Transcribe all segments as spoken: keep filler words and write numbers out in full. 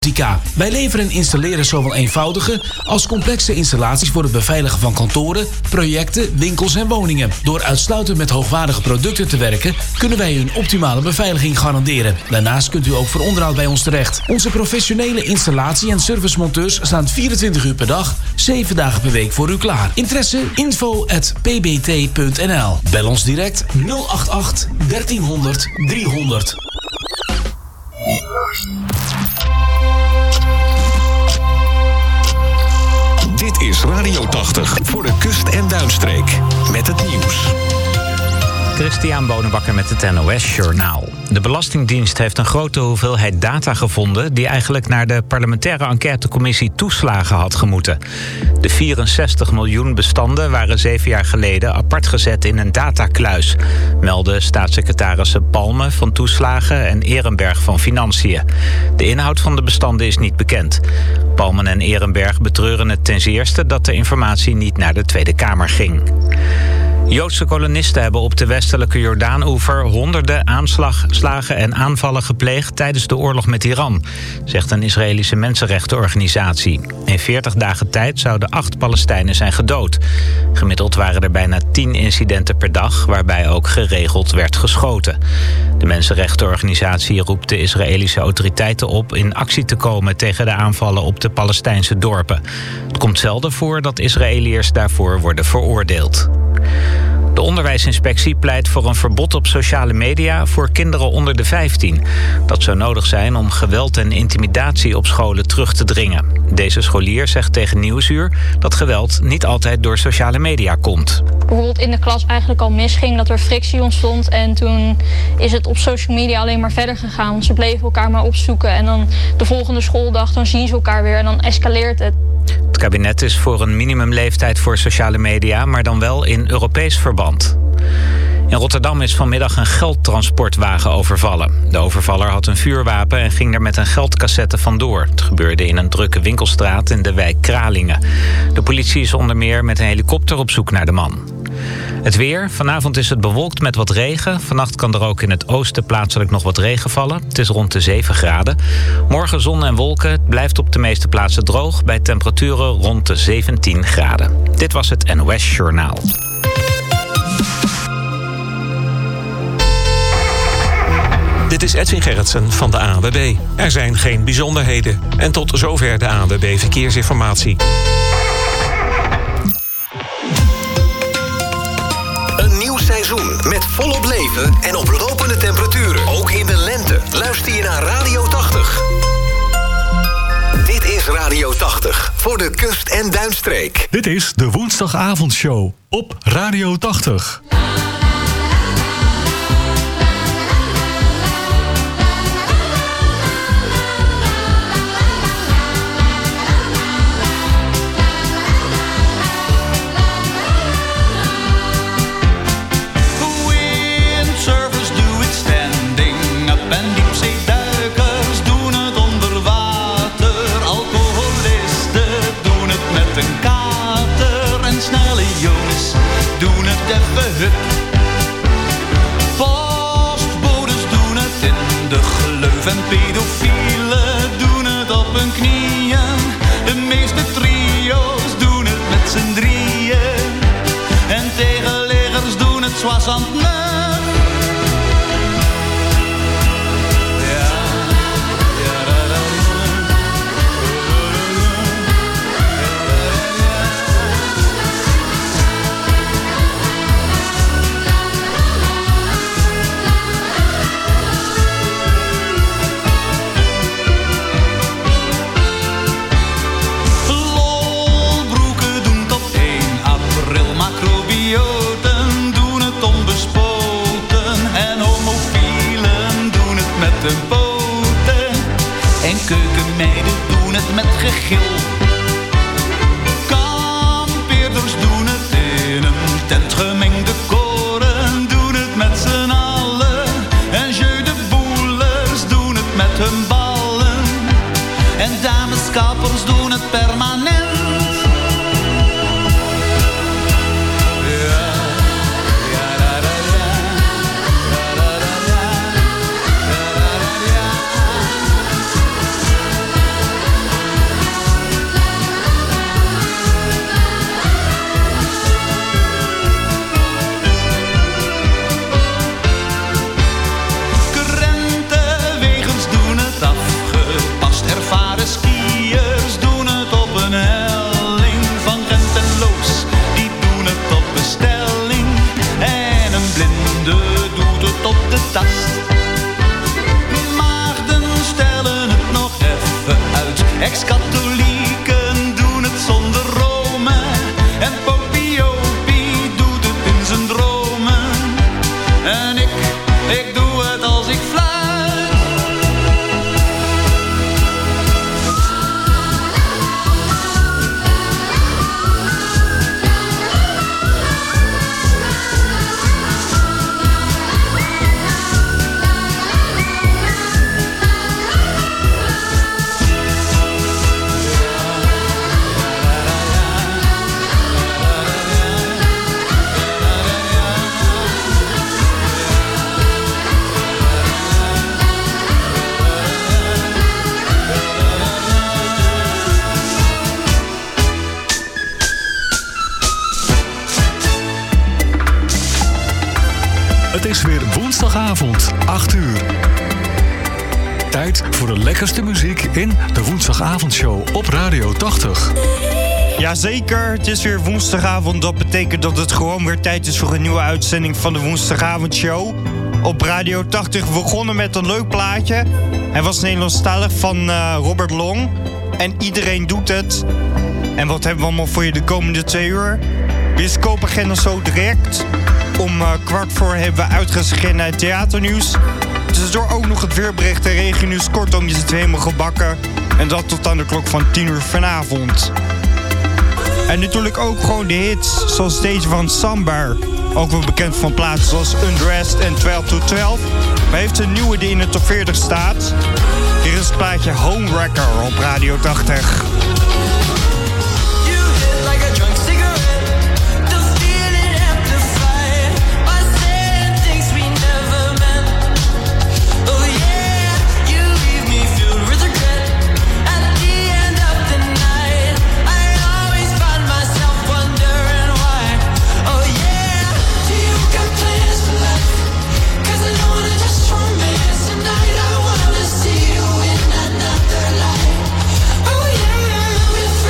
Wij leveren en installeren zowel eenvoudige als complexe installaties voor het beveiligen van kantoren, projecten, winkels en woningen. Door uitsluitend met hoogwaardige producten te werken, kunnen wij u een optimale beveiliging garanderen. Daarnaast kunt u ook voor onderhoud bij ons terecht. Onze professionele installatie- en servicemonteurs staan vierentwintig uur per dag, zeven dagen per week voor u klaar. Interesse? info at p b t punt n l. Bel ons direct nul acht acht dertienhonderd driehonderd. Dit is Radio tachtig voor de kust- en duinstreek. Met het nieuws. Christian Bonenbakker met het N O S-journaal. De Belastingdienst heeft een grote hoeveelheid data gevonden die eigenlijk naar de parlementaire enquêtecommissie toeslagen had gemoeten. De vierenzestig miljoen bestanden waren zeven jaar geleden apart gezet in een datakluis, melden staatssecretarissen Palme van Toeslagen en Ehrenberg van Financiën. De inhoud van de bestanden is niet bekend. Palmen en Ehrenberg betreuren het ten zeerste dat de informatie niet naar de Tweede Kamer ging. Joodse kolonisten hebben op de westelijke Jordaanoever honderden aanslagen en aanvallen gepleegd tijdens de oorlog met Iran, zegt een Israëlische mensenrechtenorganisatie. In veertig dagen tijd zouden acht Palestijnen zijn gedood. Gemiddeld waren er bijna tien incidenten per dag, waarbij ook geregeld werd geschoten. De mensenrechtenorganisatie roept de Israëlische autoriteiten op in actie te komen tegen de aanvallen op de Palestijnse dorpen. Het komt zelden voor dat Israëliërs daarvoor worden veroordeeld. De onderwijsinspectie pleit voor een verbod op sociale media voor kinderen onder de vijftien. Dat zou nodig zijn om geweld en intimidatie op scholen terug te dringen. Deze scholier zegt tegen Nieuwsuur dat geweld niet altijd door sociale media komt. Bijvoorbeeld in de klas eigenlijk al misging, dat er frictie ontstond. En toen is het op social media alleen maar verder gegaan. Want ze bleven elkaar maar opzoeken. En dan de volgende schooldag, dan zien ze elkaar weer en dan escaleert het. Het kabinet is voor een minimumleeftijd voor sociale media, maar dan wel in Europees verband. In Rotterdam is vanmiddag een geldtransportwagen overvallen. De overvaller had een vuurwapen en ging er met een geldcassette vandoor. Het gebeurde in een drukke winkelstraat in de wijk Kralingen. De politie is onder meer met een helikopter op zoek naar de man. Het weer. Vanavond is het bewolkt met wat regen. Vannacht kan er ook in het oosten plaatselijk nog wat regen vallen. Het is rond de zeven graden. Morgen zon en wolken. Het blijft op de meeste plaatsen droog bij temperaturen rond de zeventien graden. Dit was het N O S Journaal. Dit is Edwin Gerritsen van de A N W B. Er zijn geen bijzonderheden. En tot zover de A N W B Verkeersinformatie. Een nieuw seizoen met volop leven en oplopende temperaturen. Ook in de lente. Luister je naar Radio tachtig. Dit is Radio tachtig voor de kust- en duinstreek. Dit is de woensdagavondshow op Radio tachtig. Postbodes doen het in de gleuf en pedofielen doen het op hun knieën. De meeste trio's doen het met z'n drieën. En tegenleggers doen het soixante-neuf. De poten en keukenmeiden doen het met gegil. Kampeerders doen het in een tent, gemengde koren doen het met z'n allen. En jeu de boelers doen het met hun ballen. En dameskappers doen het permanent. Ex-katholieken doen het zonder Rome. En Popiopie doet het in zijn dromen. En ik, ik doe het als ik fluit. Het is weer woensdagavond, acht uur. Tijd voor de lekkerste muziek in de Woensdagavondshow op Radio tachtig. Jazeker, het is weer woensdagavond. Dat betekent dat het gewoon weer tijd is voor een nieuwe uitzending van de Woensdagavondshow op Radio tachtig. We begonnen met een leuk plaatje. Hij was Nederlandstalig van uh, Robert Long. En iedereen doet het. En wat hebben we allemaal voor je de komende twee uur? Bioscoopagenda zo direct. Om uh, kwart voor hebben we uitgeschreven naar het theaternieuws. Tussendoor ook nog het weerbericht en regennieuws. Kortom, je zit weer helemaal gebakken. En dat tot aan de klok van tien uur vanavond. En natuurlijk ook gewoon de hits, zoals deze van Sambar. Ook wel bekend van plaatsen zoals Undressed en twaalf to twaalf. Maar heeft een nieuwe die in de top veertig staat. Hier is het plaatje Homewrecker op Radio tachtig. Tonight I wanna see you in another life. Oh yeah.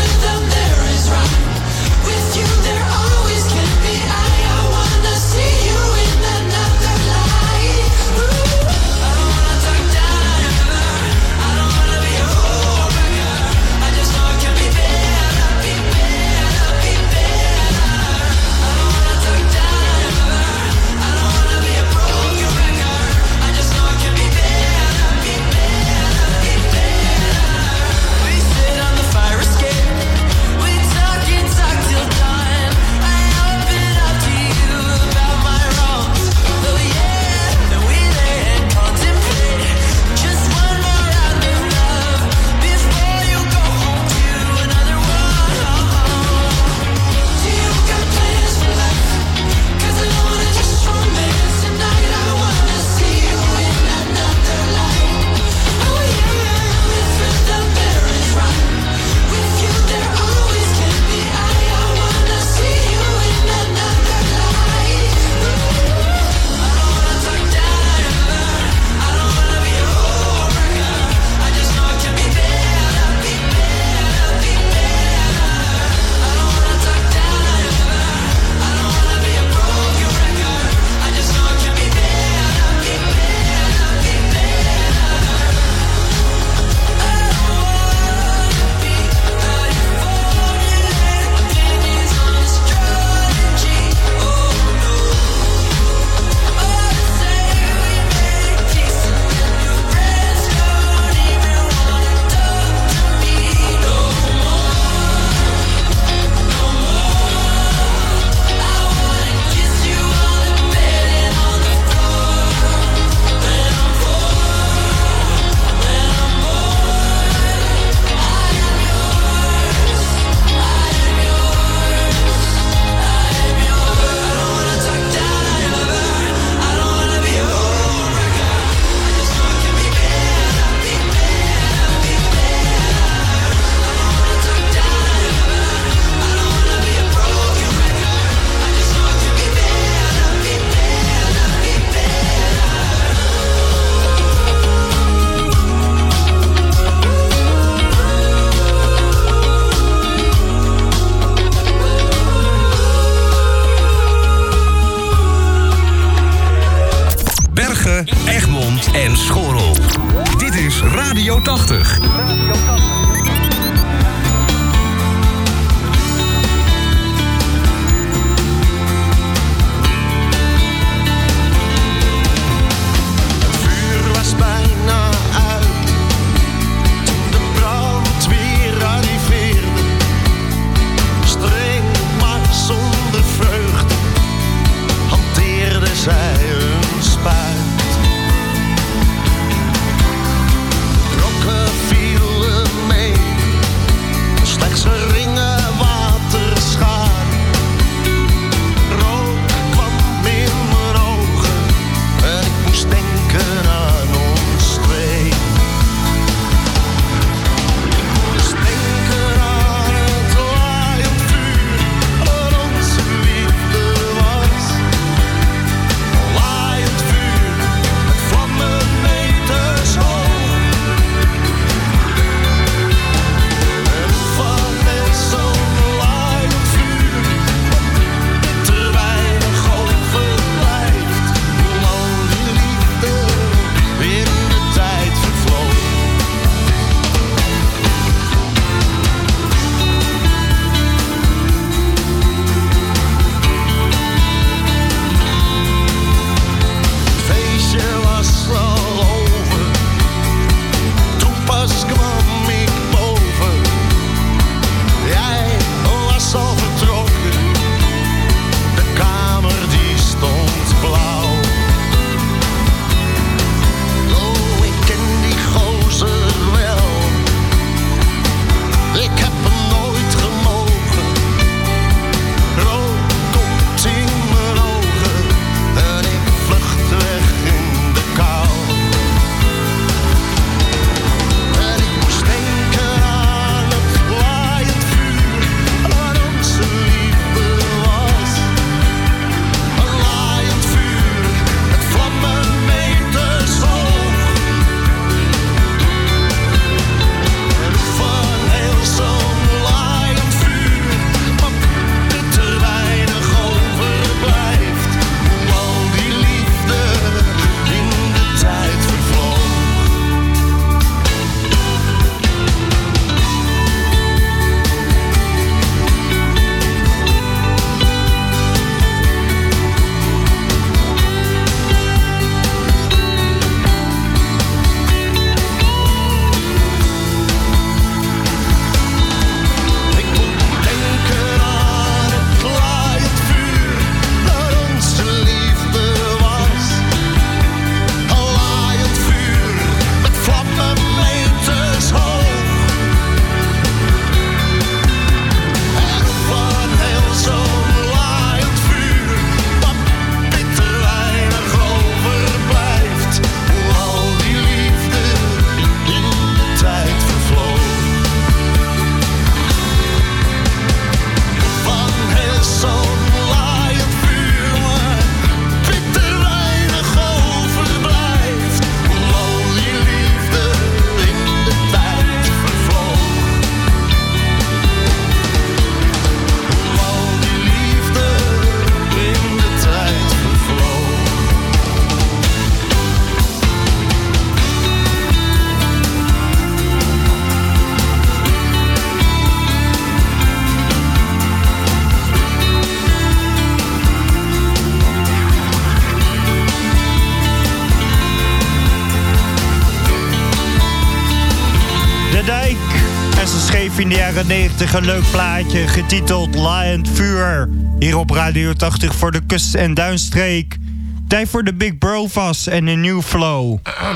En ze schreef in de jaren negentig een leuk plaatje getiteld Laaiend Vuur. Hier op Radio tachtig voor de kust- en duinstreek. Tijd voor de Big Brovas en een New Flow.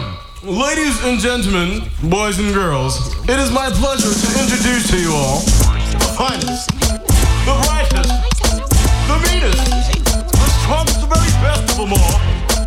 Ladies and gentlemen, boys and girls, it is my pleasure to introduce to you all the finest, the brightest, the meanest, the strongest, the very best of them all,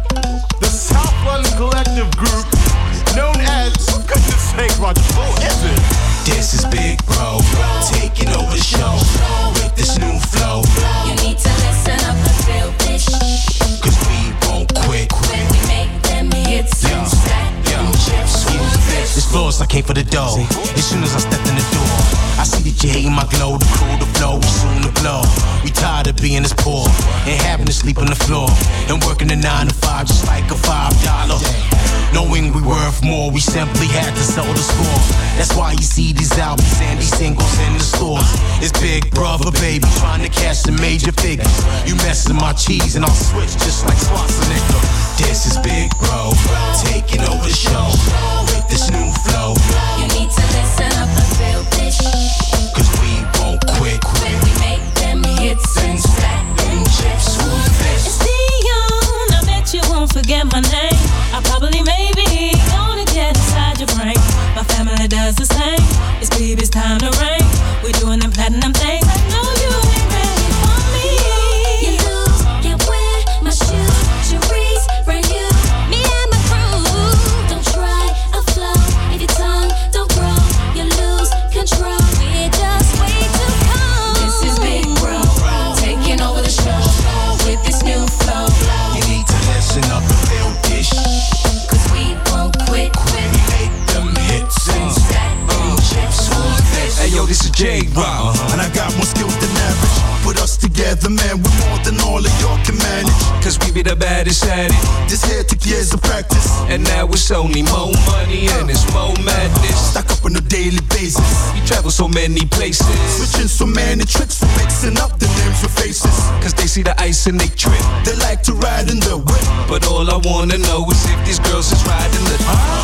the South London Collective Group, known as, for goodness sake, Roger, who is it? This is Big Bro, taking over the show with this new flow. You need to listen up and feel this, cause we won't quit when we make them hits and stack them chips. This floor is like came for the dough. As soon as I stepped in the door, I see that you hating my glow. The crew, the flow, we soon to blow. We tired of being this poor and having to sleep on the floor and working a nine to five just like a five dollar. Knowing we worth more, we simply had to sell the score. That's why you see these albums and these singles in the stores. It's Big Brother, baby, trying to cash the major figures. You messing my cheese and I'll switch just like Schwarzenegger. This is Big Bro, taking over the show with this new flow. You need to listen up and feel this, cause we won't quit when we make them hits and stack them chips. Who's this? It's Dion, I bet you won't forget my name. I probably maybe gonna get inside your brain. My family does the same. It's baby's time to reign. We're doing them platinum things. I know you ain't ready for me. You lose, can't wear my shoes. Cherise, brand new. Me and my crew. Don't try a flow. If your tongue don't grow, you lose control. We're just way too cold. This is Big Bro, taking over the show with this new flow. You need to listen up and feel this, cause we won't quit when we make them hits and stack them chips. Who's this? Hey yo, this is J-Rock, uh-huh. and I got more skills than average. Put us together, man, we're more than all of y'all can manage. Cause we be the baddest at it. This here took years of practice, and now it's only more money and it's more madness. Stack up on a daily basis. We travel so many places, switching so many tricks for mixing up the names with faces. Cause they see the ice and they trip. They like to ride in the whip, but all I wanna know is if these girls is riding the huh?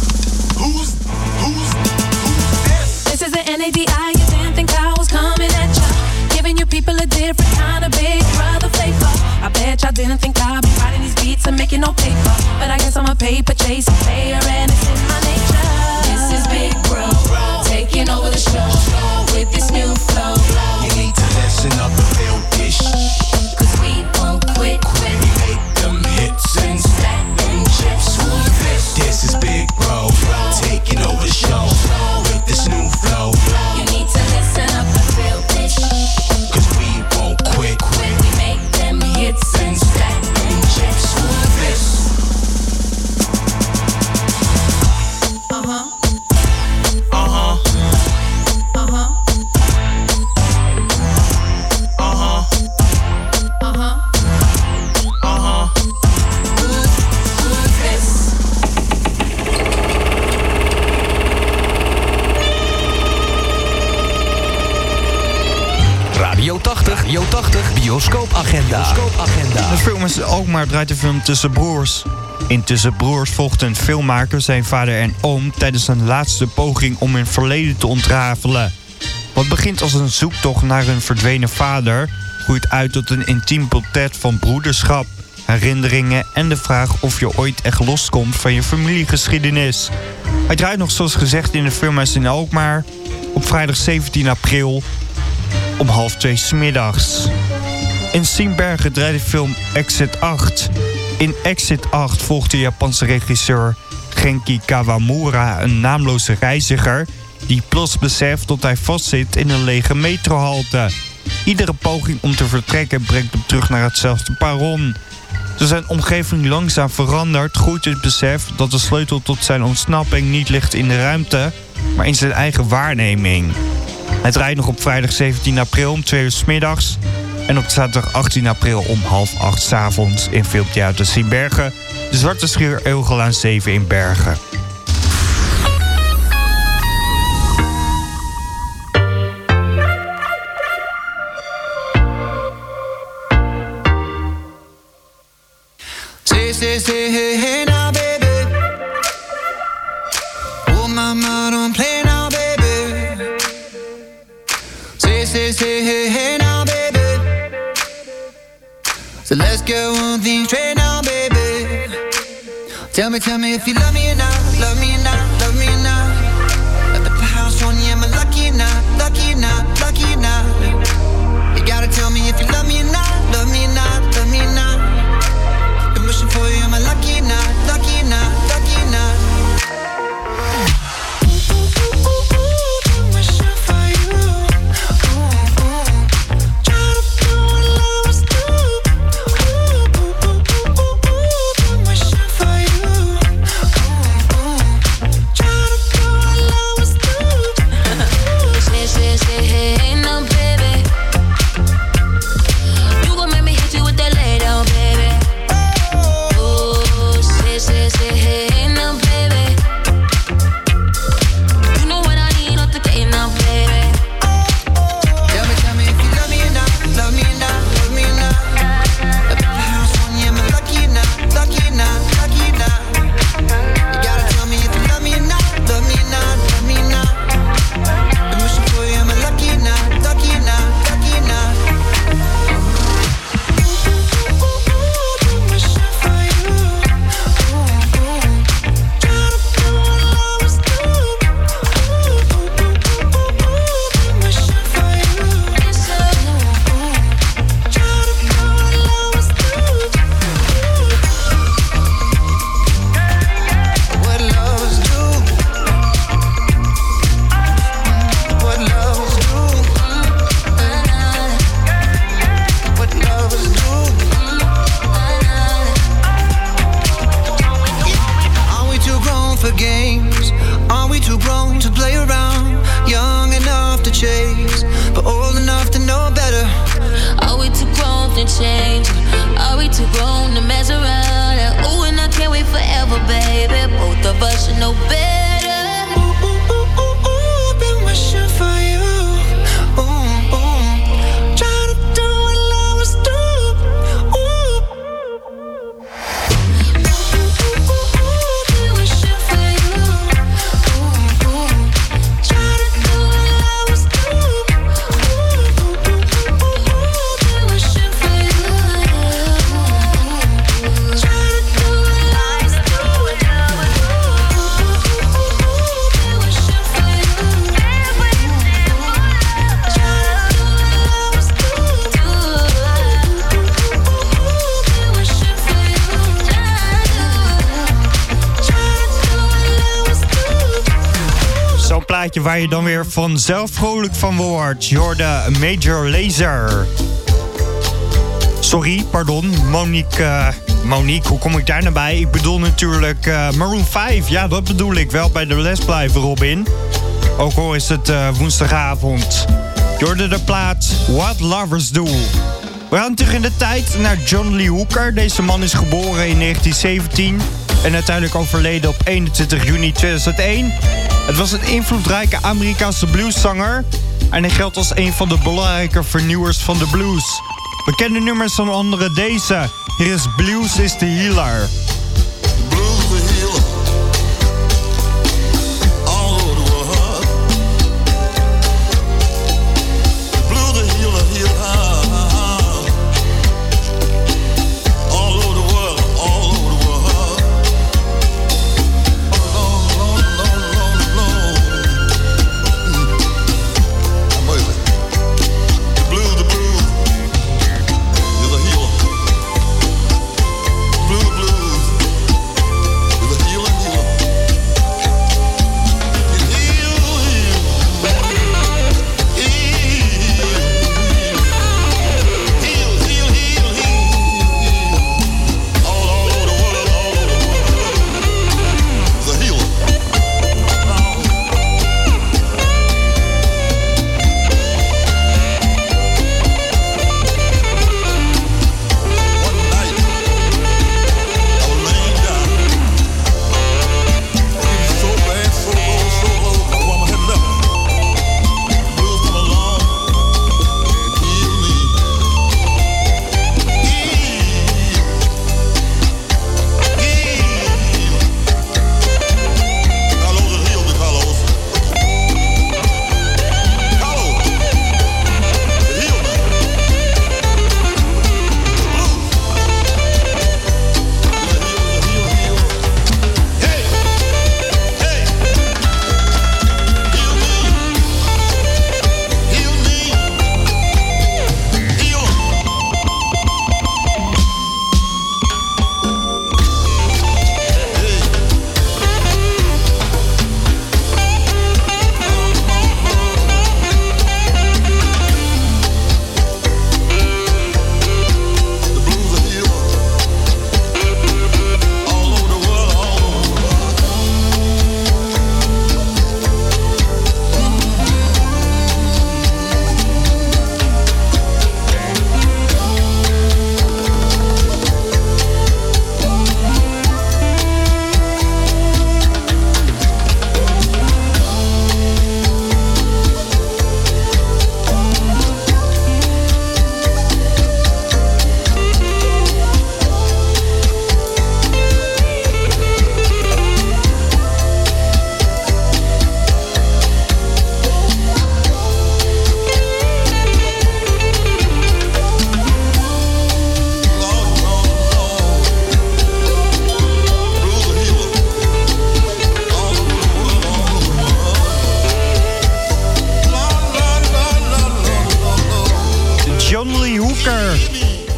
Who's, who's, who's this? This is the N A D I, you didn't think I was coming at ya. Giving you people a different kind of Big Brother flavor. I bet y'all didn't think I'd be writing these beats and making no paper. But I guess I'm a paper chasing player and it's in my nature. This is Big Bro, taking over the show with this new flow. You need to listen up and feel this, cause we won't quit when we make them hits and stack them chips. Who's this? This is Big Bro, taking over the show with this new flow. You need to listen up and feel this, cause we won't quit when we make them hits and stack them chips. Who's this? Uh-huh. Uh-huh. Uh-huh. Uh-huh. Uh-huh. Uh-huh. Who's this? Radio tachtig, Radio tachtig, bioscoopagenda. Bioscoopagenda. De film is ook maar draait de film Tussen Broers. In Tussen Broers volgt een filmmaker zijn vader en oom tijdens een laatste poging om hun verleden te ontrafelen. Wat begint als een zoektocht naar hun verdwenen vader, groeit uit tot een intiem portret van broederschap, herinneringen en de vraag of je ooit echt loskomt van je familiegeschiedenis. Hij draait nog zoals gezegd in de filmhuis in Alkmaar op vrijdag zeventien april om half twee 's middags. In Siebenbergen draait de film Exit acht. In Exit acht volgt de Japanse regisseur Genki Kawamura een naamloze reiziger die plots beseft dat hij vastzit in een lege metrohalte. Iedere poging om te vertrekken brengt hem terug naar hetzelfde perron. Toen zijn omgeving langzaam verandert, groeit het besef dat de sleutel tot zijn ontsnapping niet ligt in de ruimte, maar in zijn eigen waarneming. Hij draait nog op vrijdag zeventien april om twee uur 's middags en op zaterdag achttien april om half acht 's avonds in Filmtheater Siebenbergen, de Zwarte Schuur Eeuwgelaan zeven in Bergen. Say, say, say, hey, hey now, baby. Oh, mama, don't play now, baby. So let's get one thing straight now, baby. Tell me, tell me if you love me or not, love me or not, love me or not. At the house on you, am I lucky or not, lucky or not, lucky or not? You gotta tell me if you love me or not, love me or not, love me or not. Been wishing for you, am I lucky or not, lucky or not, lucky or not? Waar je dan weer vanzelf vrolijk van wordt. Je hoorde Major Lazer. Sorry, pardon. Monique, uh, Monique, hoe kom ik daar nou bij? Ik bedoel natuurlijk uh, Maroon vijf. Ja, dat bedoel ik wel bij de les blijven, Robin. Ook al is het uh, woensdagavond. Je hoorde de plaat What Lovers Do. We gaan terug in de tijd naar John Lee Hooker. Deze man is geboren in negentien zeventien en uiteindelijk overleden op eenentwintig juni tweeduizend één. Het was een invloedrijke Amerikaanse blueszanger en hij geldt als een van de belangrijke vernieuwers van de blues. Bekende nummers van andere deze. Hier is Blues is the Healer. Blues the healer. All over the world. Blues the healer, healer. All over the world, all over the world. Long, long, long, long, long. I'm moving. The blues, the blues. You're the healer. Blue, blue.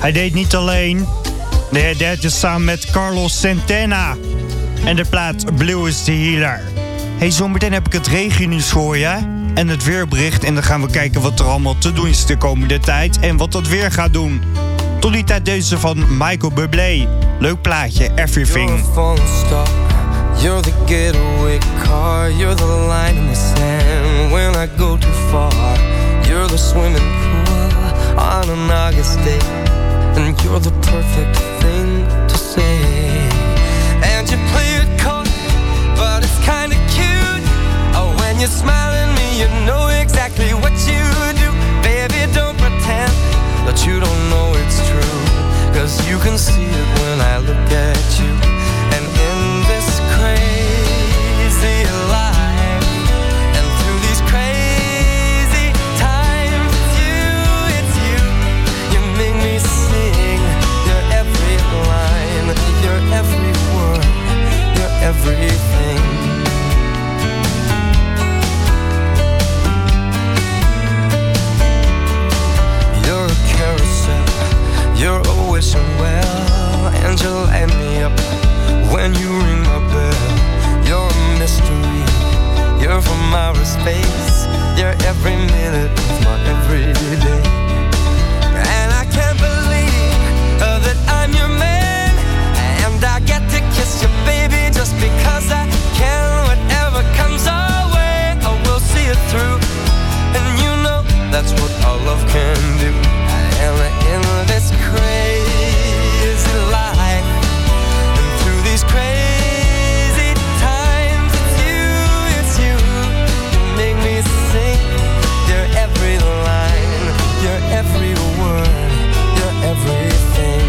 Hij deed niet alleen. Nee, hij deed het samen met Carlos Santana. En de plaat Blue is the Healer. Hey, zometeen heb ik het regennieuws voor je. En het weerbericht. En dan gaan we kijken wat er allemaal te doen is de komende tijd. En wat dat weer gaat doen. Tot die tijd deze van Michael Bublé. Leuk plaatje, Everything. You're a falling star. You're the getaway car. You're the line in the sand when I go too far. You're the swimming pool on an August day. And you're the perfect thing to say. And you play it cold, but it's kinda cute. Oh, when you smile at me, you know exactly what you do. Baby, don't pretend that you don't know it's true. Cause you can see it when I look at you. And in this crazy life, and through these crazy times, it's you, it's you. You make me sing your every line, your every word, your everything. You're a carousel, you're always well, and you light me up when you ring my bell. You're a mystery, you're from outer space. You're every minute of my everyday. And I can't believe uh, that I'm your man, and I get to kiss you, baby, just because I can. Whatever comes our way, I will see it through. And you know that's what our love can do. And in this crazy life, and through these crazy times, it's you, it's you. You make me sing your every line, your every word, your everything.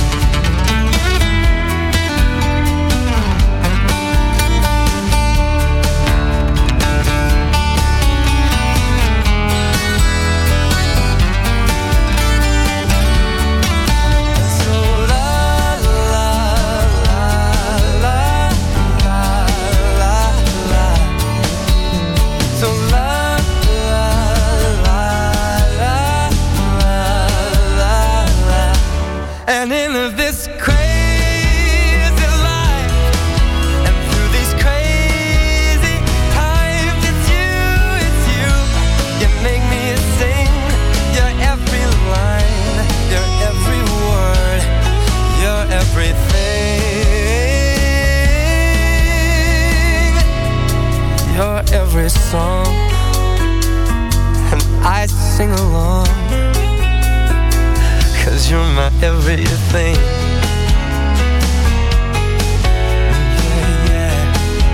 And in this crazy life, and through these crazy times, it's you, it's you. You make me sing your every line, your every word, your everything. Your every song, and I sing along. Cause you're my everything. Yeah, yeah.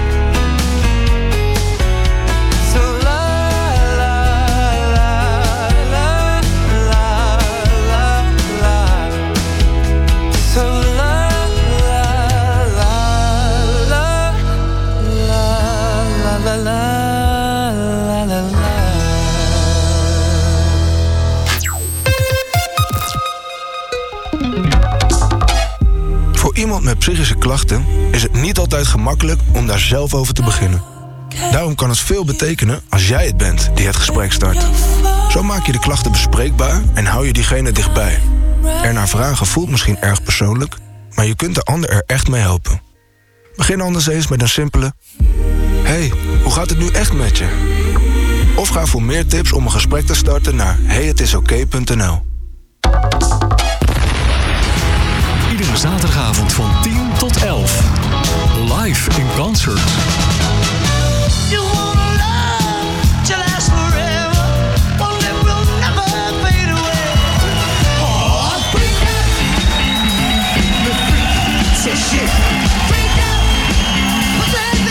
So la la la la la la la. So la la la la la la la la la la. Voor iemand met psychische klachten is het niet altijd gemakkelijk om daar zelf over te beginnen. Daarom kan het veel betekenen als jij het bent die het gesprek start. Zo maak je de klachten bespreekbaar en hou je diegene dichtbij. Ernaar vragen voelt misschien erg persoonlijk, maar je kunt de ander er echt mee helpen. Begin anders eens met een simpele: hey, hoe gaat het nu echt met je? Of ga voor meer tips om een gesprek te starten naar hey het is oké punt n l. Iedere zaterdagavond van tien tot elf. Live in concert. You wanna love to last forever, one that will never fade away. Oh, freak out, the freak says shit. Freak out, put the hands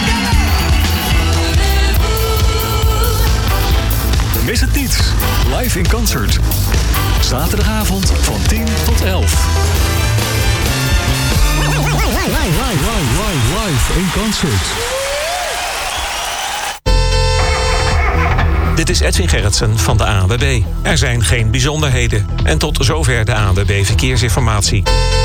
together. Mis het niet. Live in concert. Zaterdagavond van tien tot elf. Live, live, live, live, live in concert. Dit is Edwin Gerritsen van de A N W B. Er zijn geen bijzonderheden. En tot zover de A N W B Verkeersinformatie.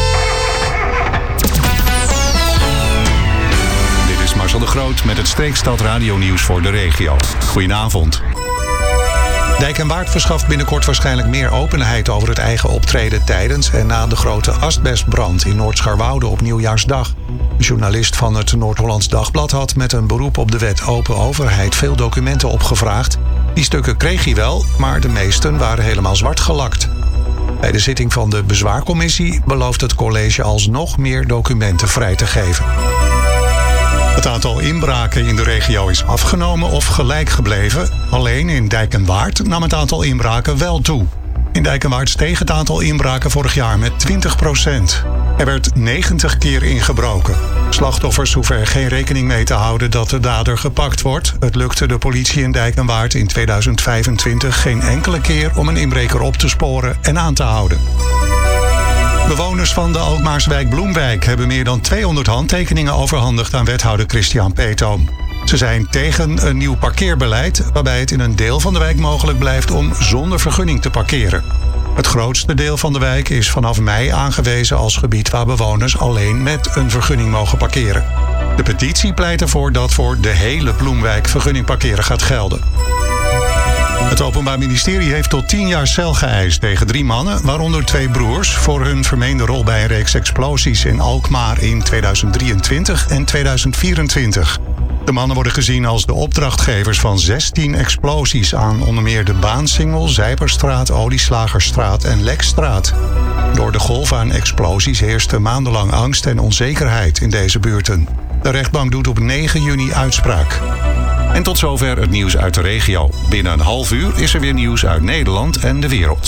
Dit is Marcel de Groot met het Streekstad Radio Nieuws voor de regio. Goedenavond. Dijk en Waard verschaft binnenkort waarschijnlijk meer openheid over het eigen optreden tijdens en na de grote asbestbrand in Noord-Scharwoude op Nieuwjaarsdag. De journalist van het Noord-Hollands Dagblad had met een beroep op de wet Open Overheid veel documenten opgevraagd. Die stukken kreeg hij wel, maar de meesten waren helemaal zwart gelakt. Bij de zitting van de bezwaarcommissie belooft het college alsnog meer documenten vrij te geven. Het aantal inbraken in de regio is afgenomen of gelijk gebleven. Alleen in Dijk en Waard nam het aantal inbraken wel toe. In Dijk en Waard steeg het aantal inbraken vorig jaar met twintig procent. Er werd negentig keer ingebroken. Slachtoffers hoeven er geen rekening mee te houden dat de dader gepakt wordt. Het lukte de politie in Dijk en Waard in tweeduizend vijfentwintig geen enkele keer om een inbreker op te sporen en aan te houden. Bewoners van de Alkmaarswijk Bloemwijk hebben meer dan tweehonderd handtekeningen overhandigd aan wethouder Christian Peetoom. Ze zijn tegen een nieuw parkeerbeleid waarbij het in een deel van de wijk mogelijk blijft om zonder vergunning te parkeren. Het grootste deel van de wijk is vanaf mei aangewezen als gebied waar bewoners alleen met een vergunning mogen parkeren. De petitie pleit ervoor dat voor de hele Bloemwijk vergunning parkeren gaat gelden. Het Openbaar Ministerie heeft tot tien jaar cel geëist tegen drie mannen, waaronder twee broers, voor hun vermeende rol bij een reeks explosies in Alkmaar in tweeduizend drieëntwintig en tweeduizend vierentwintig. De mannen worden gezien als de opdrachtgevers van zestien explosies aan onder meer de Baansingel, Zijperstraat, Olieslagerstraat en Lekstraat. Door de golf aan explosies heerste maandenlang angst en onzekerheid in deze buurten. De rechtbank doet op negen juni uitspraak. En tot zover het nieuws uit de regio. Binnen een half uur is er weer nieuws uit Nederland en de wereld.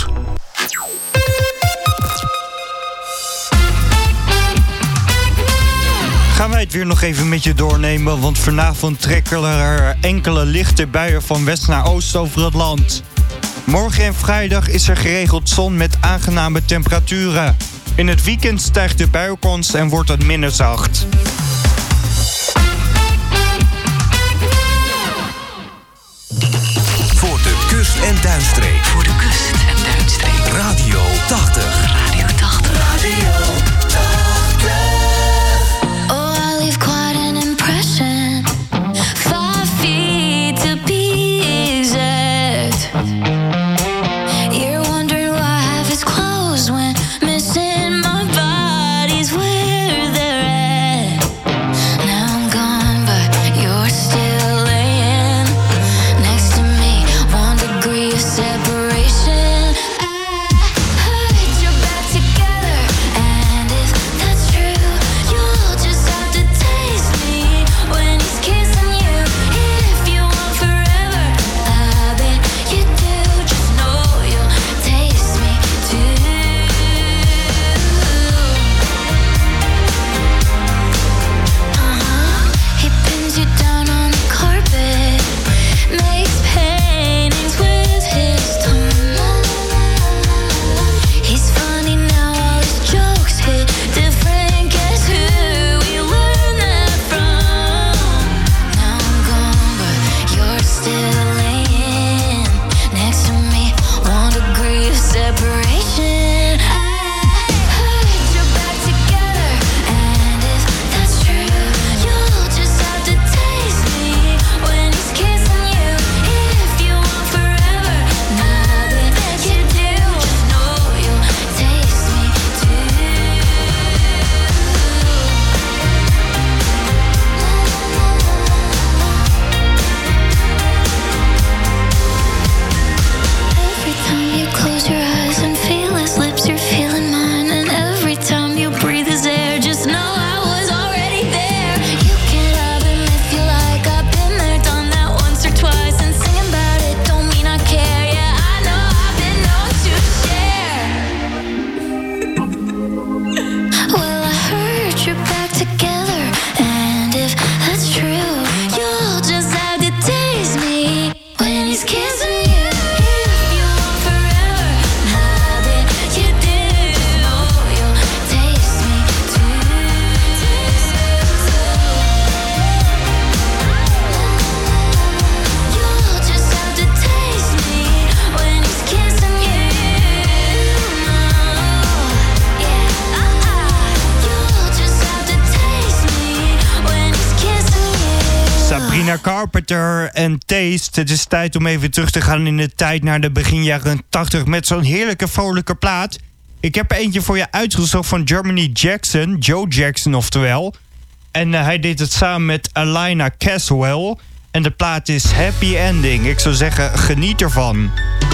Gaan wij het weer nog even met je doornemen, want vanavond trekken er enkele lichte buien van west naar oost over het land. Morgen en vrijdag is er geregeld zon met aangename temperaturen. In het weekend stijgt de buienkans en wordt het minder zacht. Voor de kust en duinstreek. Voor de kust en duinstreek. Radio tachtig. Radio tachtig. Radio tachtig. Oh, I leave quite an impression. Five feet to be exact. You're wondering why half is closed when missing my body's where they're at. Now I'm gone, but you're still laying next to me. One degree of separation. I put your back together, and if Sabrina Carpenter en Taste. Het is tijd om even terug te gaan in de tijd naar de begin jaren tachtig met zo'n heerlijke vrolijke plaat. Ik heb er eentje voor je uitgezocht van Jermaine Jackson, Joe Jackson oftewel. En uh, hij deed het samen met Alina Caswell. En de plaat is Happy Ending. Ik zou zeggen, geniet ervan.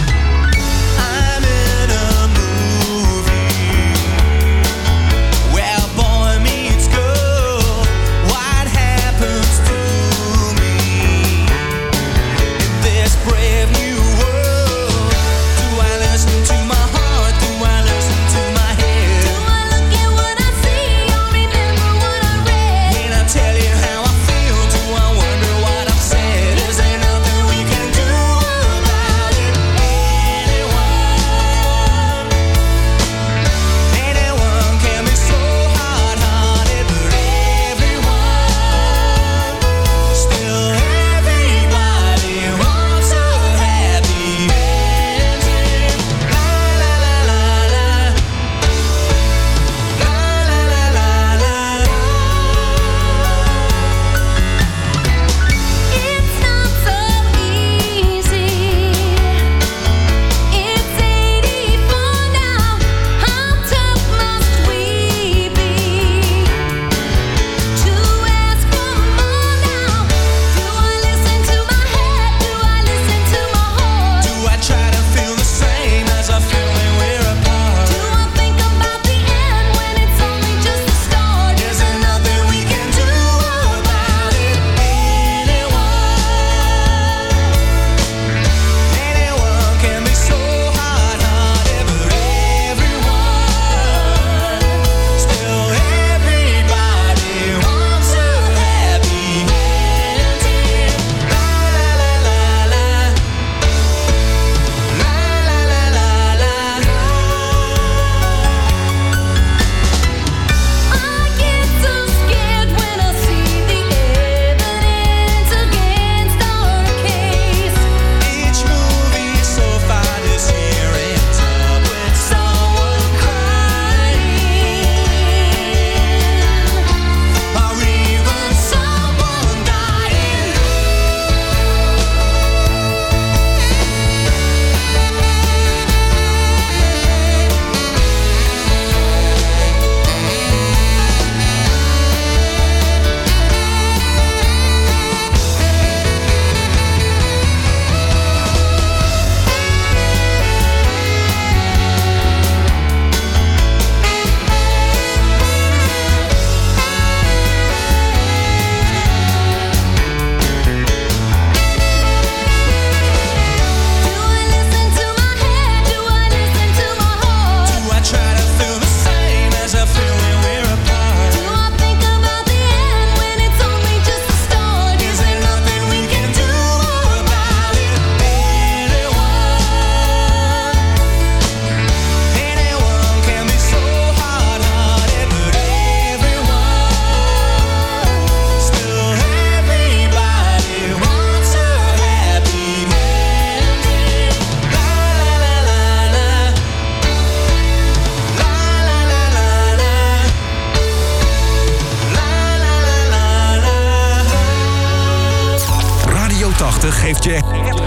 geeft je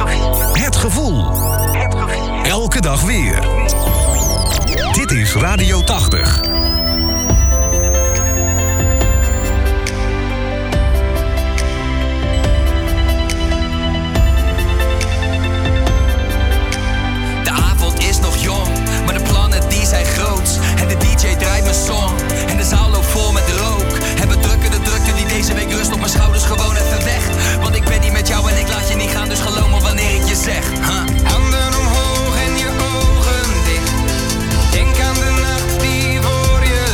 het gevoel. Elke dag weer. Dit is Radio tachtig. De avond is nog jong, maar de plannen die zijn groots. En de D J draait mijn song en de zaal loopt vol met rook. En we drukken de drukte die deze week rust op mijn schouders gewoon even weg. Want ik ben niet met jou en ik laat je niet gaan, dus geloof me wanneer ik je zeg. Huh? Handen omhoog en je ogen dicht. Denk aan de nacht die voor je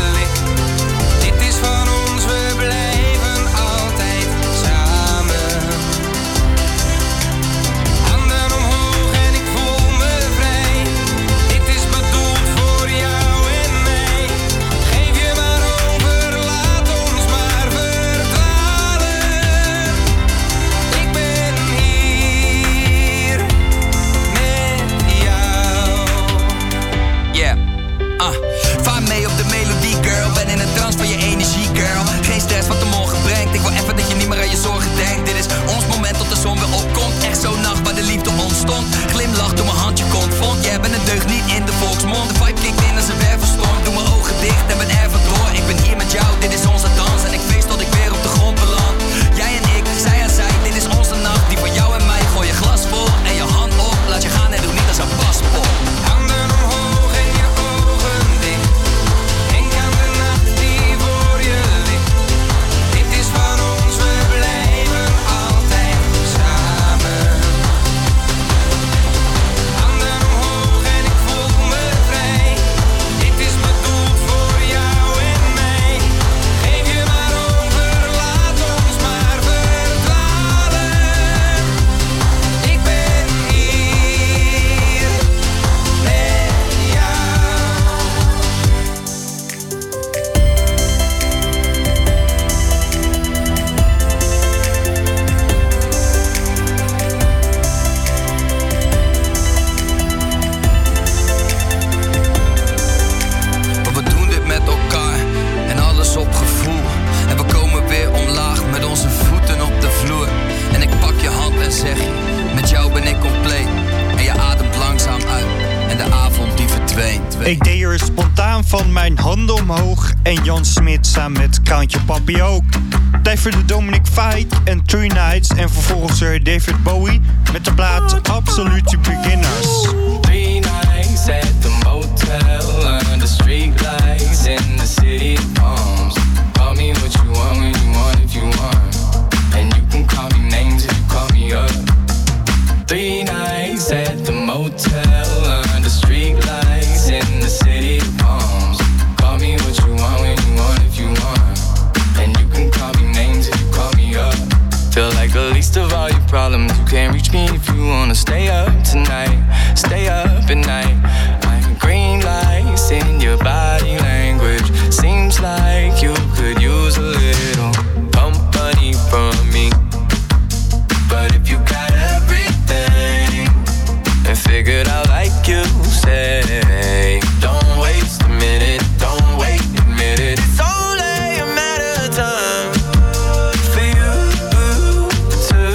Ik deed er spontaan van mijn handen omhoog. En Jan Smit samen met Countje Papi ook. Tijd voor de Dominic Fike en Three Nights. En vervolgens er David Bowie met de plaat Absolute Beginners. Three nights at the motel under street lights in the city of palms. Call me what you want when you want if you want. And you can call me names if you call me up. Three nights at the motel under street lights in the city of palms. Call me what you want when you want if you want. And you can call me names if you call me up. Feel like the least of all your problems. You can't reach me if you wanna stay up tonight. Stay up at night. I'm green lights in your body language. Seems like you could use a little company from me. But if you got everything and figured out like you say, don't waste a minute, don't wait, admit it. It's only a matter of time for you to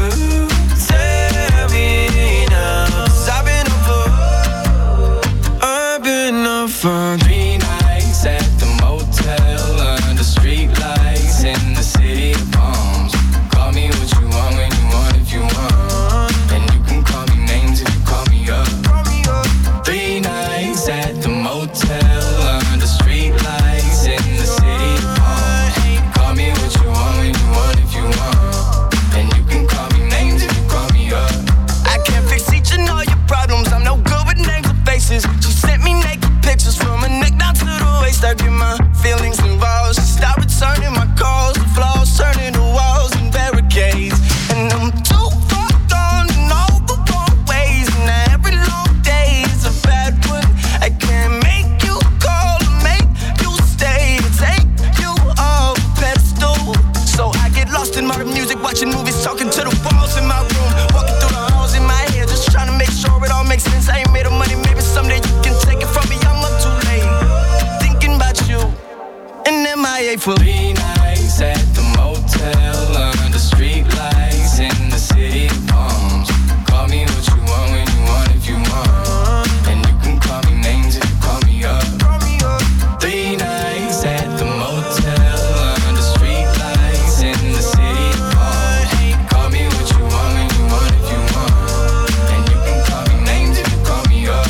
tell me now. 'Cause I've been up for, I've been up for three nights at the motel under street lights in the city of palms. Call me what you want when you want if you want. And you can call me names if you call me up. Three nights at the motel under street lights in the city of palms. Call me what you want when you want if you want. And you can call me names if you call me up. I can't fix each and all your problems. I'm no good with names and faces. She sent me naked pictures from her neck down to the waist. I get my feelings involved. She stopped returning my calls. The flaws turning to walls and barricades. And I'm too far gone in all the wrong ways. And every long day is a bad one. I can't make you call or make you stay to take you off a pedestal. So I get lost in my music, watching movies, talking to the walls in my room, walking through the halls in my head, just trying to make sure it all makes sense. I ain't made of money, maybe someday you can take it from me. I'm up too late, thinking about you and M I A for three nights at the motel under street lights in the city of palms. Call me what you want when you want if you want. And you can call me names if you call me up. Three nights at the motel under street lights in the city of palms. Call me what you want when you want if you want. And you can call me names if you call me up.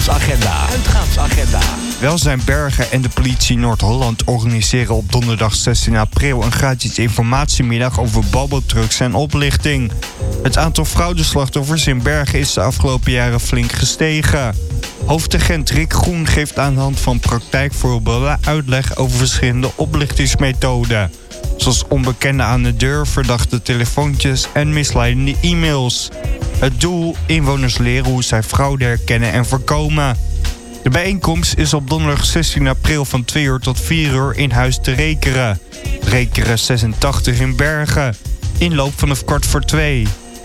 Uitgaansagenda. Uitgaansagenda. Welzijn Bergen en de politie Noord-Holland organiseren op donderdag zestien april een gratis informatiemiddag over babbeltrucs en oplichting. Het aantal fraudeslachtoffers in Bergen is de afgelopen jaren flink gestegen. Hoofdagent Rick Groen geeft aan de hand van praktijkvoorbeelden uitleg over verschillende oplichtingsmethoden. Zoals onbekenden aan de deur, verdachte telefoontjes en misleidende e-mails. Het doel: inwoners leren hoe zij fraude herkennen en voorkomen. De bijeenkomst is op donderdag zestien april van twee uur tot vier uur in Huis te Rekeren. Rekeren zesentachtig in Bergen. Inloop vanaf kwart voor twee.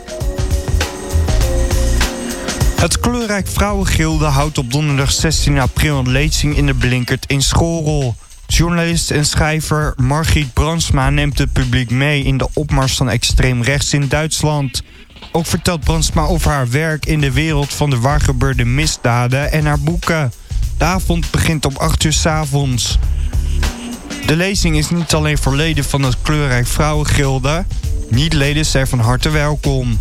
Het Kleurrijk Vrouwengilde houdt op donderdag zestien april een lezing in de Blinkert in Schorrel. Journalist en schrijver Margriet Brandsma neemt het publiek mee in de opmars van extreem rechts in Duitsland. Ook vertelt Brandsma over haar werk in de wereld van de waargebeurde misdaden en haar boeken. De avond begint om acht uur 's avonds. De lezing is niet alleen voor leden van het Kleurrijk Vrouwengilde. Niet-leden zijn van harte welkom.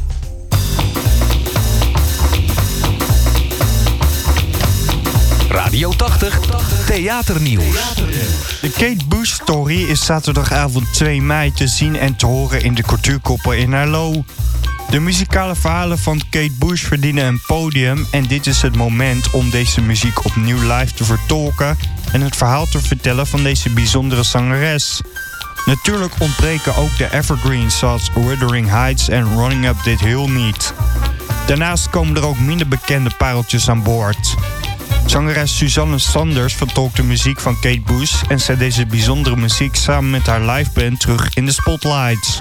Radio tachtig, theaternieuws. De Kate Bush Story is zaterdagavond twee mei te zien en te horen in de Cultuurkoppel in Herlo. De muzikale verhalen van Kate Bush verdienen een podium en dit is het moment om deze muziek opnieuw live te vertolken en het verhaal te vertellen van deze bijzondere zangeres. Natuurlijk ontbreken ook de evergreens zoals Wuthering Heights en Running Up That Hill niet. Daarnaast komen er ook minder bekende pareltjes aan boord. Zangeres Suzanne Sanders vertolkt de muziek van Kate Bush en zet deze bijzondere muziek samen met haar liveband terug in de spotlights.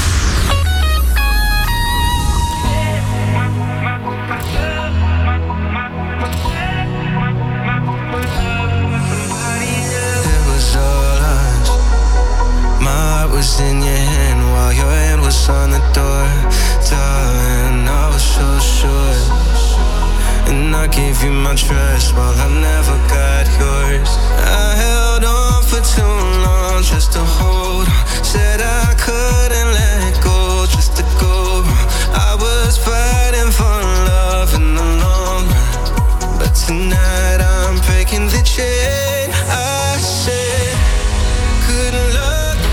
Was in your hand while your hand was on the door. Darling, I was so sure. And I gave you my trust while I never got yours. I held on for too long just to hold on. Said I couldn't let go just to go. I was fighting for love in the long run. But tonight I'm breaking the chain. I said, good luck.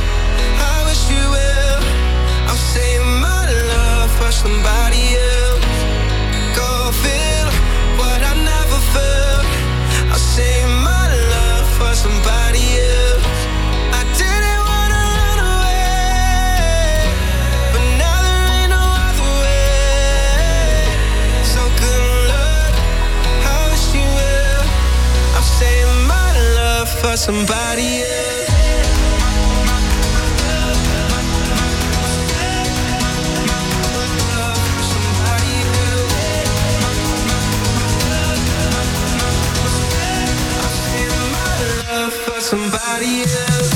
Somebody else, go feel what I never felt. I'll save my love for somebody else. I didn't wanna run away, but now there ain't no other way. So good luck, I wish you will. I'll save my love for somebody else. Somebody else.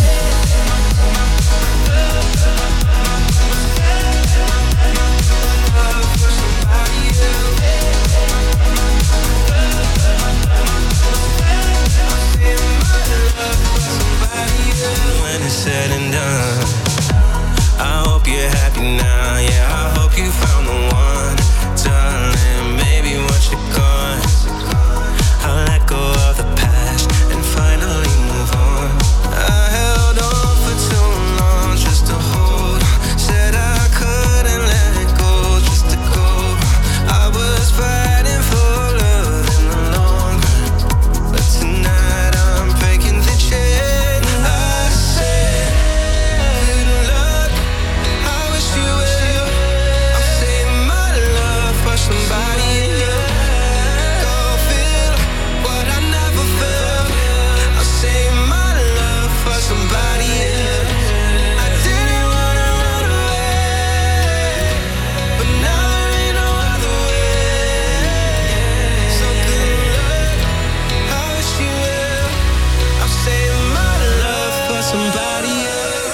When it's said and done, I hope you're happy now. Yeah, I hope you found the one, darling. Maybe once you're gone, I'll let go of the past and finally move on. I held on for too long just to hold on. Said I couldn't let it go just to go. I was fighting for love in the long run. But tonight I'm breaking the chain. I said, good luck, I wish you will. I'm saving my love for somebody else. Go feel what I never felt. I'll save my love for somebody else. I didn't wanna run away, but now there ain't no other way. So good luck, I wish you will. I'll save my love for somebody else.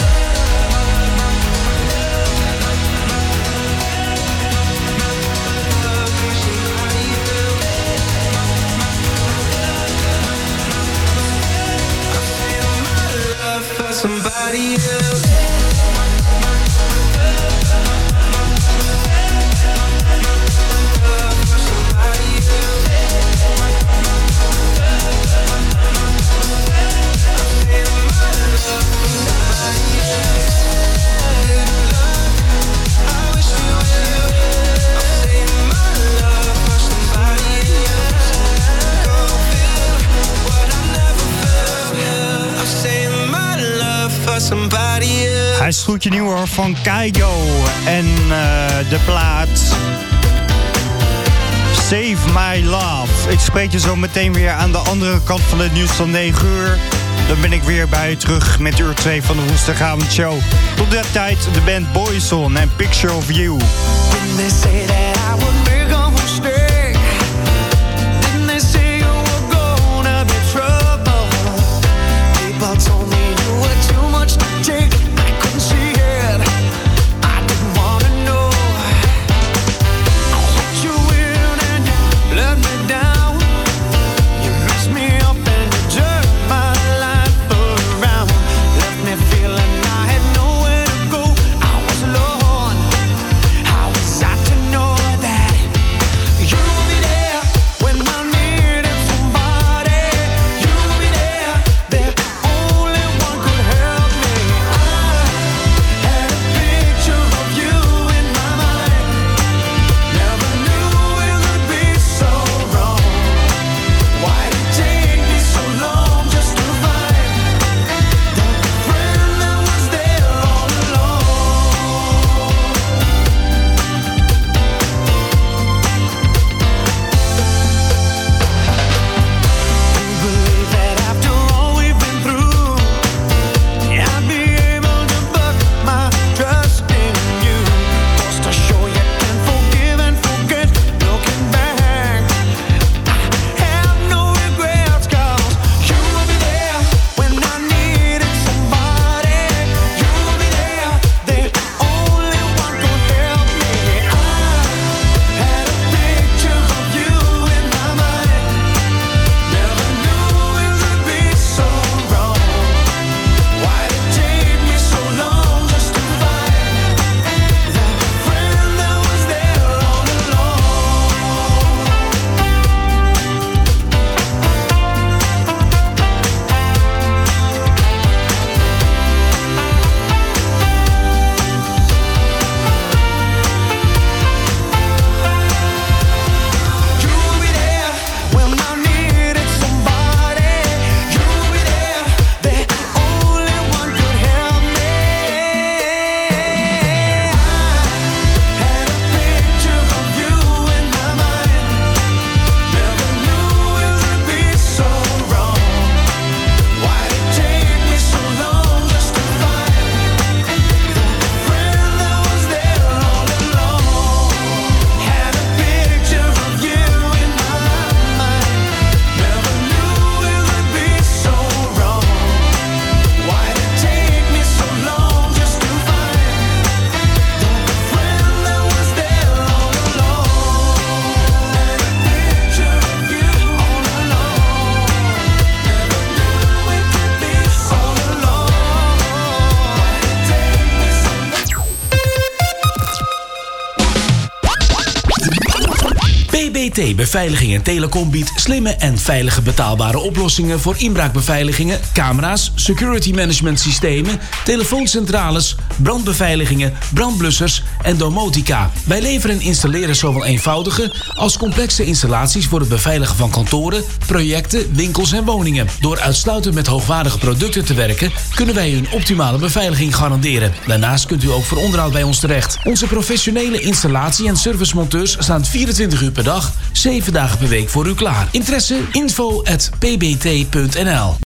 For somebody else. For somebody else. somebody else. Hij is goed nieuw hoor van Kaigo en uh, de plaat Save My Love. Ik spreek je zo meteen weer aan de andere kant van het nieuws van negen uur. Dan ben ik weer bij je terug met uur twee van de woensdagavondshow. Tot dat tijd de band Boyzone en Picture of You. Didn't they say that I would make a mistake? Didn't they say you were gonna be trouble? People told me you were too much to take. I couldn't see it. I didn't wanna know. I let you in and you let me down. You messed me up and you turned my life around. Left me feeling I had nowhere to go. I was alone. How was I to know that you'll be there when I needed somebody? You'll be there, the only one could help me. I had a picture of you in my mind. Never knew it would be so wrong. Why did it take me so long just to find the friend that was there all along? Believe that after all we've been through, I'd be able to put my trust in you. Just to show you can forgive and forget. Looking back, I have no regrets, 'cause you will be there when I needed somebody. You will be there, the only one could help me. I had a picture of you in my mind. Never knew it would be so wrong. Why did it take me so long just to find that friend that was there all along? You'll be there when I needed somebody. You'll be there, the only one could help me. I had a picture of you in my mind. Never knew it would be so wrong. Why did it take me so long just to find the friend that was there all along? Had a picture of you in my mind. Never knew it would be so wrong. Why did it take me so long just to find the friend that was there all along? Had a picture of you all along. Never knew it could be all along. Why did it take me so P B T Beveiliging en Telecom biedt slimme en veilige betaalbare oplossingen voor inbraakbeveiligingen, camera's, security management systemen, telefooncentrales, brandbeveiligingen, brandblussers en domotica. Wij leveren en installeren zowel eenvoudige als complexe installaties voor het beveiligen van kantoren, projecten, winkels en woningen. Door uitsluitend met hoogwaardige producten te werken, kunnen wij u een optimale beveiliging garanderen. Daarnaast kunt u ook voor onderhoud bij ons terecht. Onze professionele installatie- en servicemonteurs staan vierentwintig uur per dag, zeven dagen per week voor u klaar. Interesse? info at p b t punt n l